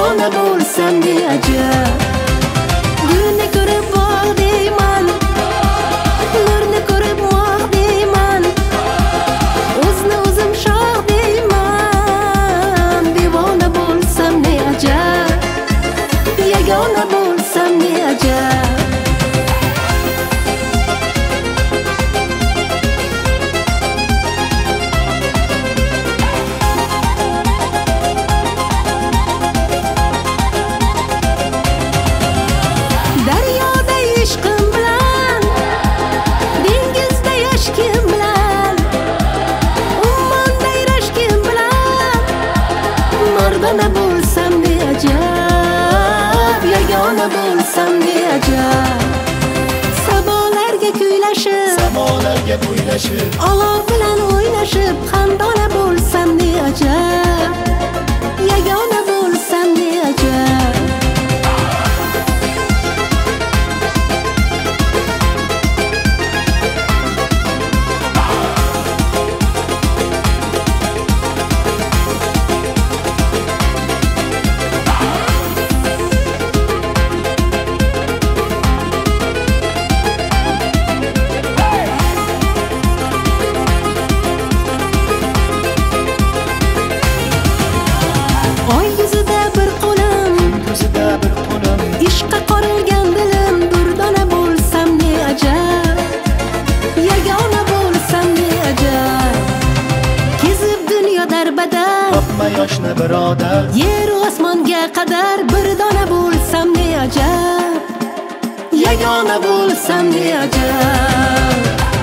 yagona bo'lsam ne ajab. Gulni ko'rib bog' deyman, nurni ko'rib moq deyman, o'zni o'zim shoh deyman. Devona bo'lsam ne ajab, yagona bo'lsam ne ajab. Mardona bo'lsam ne ajab, yagona bo'lsam ne ajab. Samolarga kuylashib, olov bilan o'ynashib, xandona bo'lsam ne ajab, yagona bo'lsam ne ajab. Ishqa qorilgan dilim, durdona bo'lsam ne ajab, yagona bo'lsam ne ajab. Kezib dunyo darbadar, topma yoshni birodar, yer u osmonga qadar bir dona bo'lsam ne ajab, yagona bo'lsam ne ajab.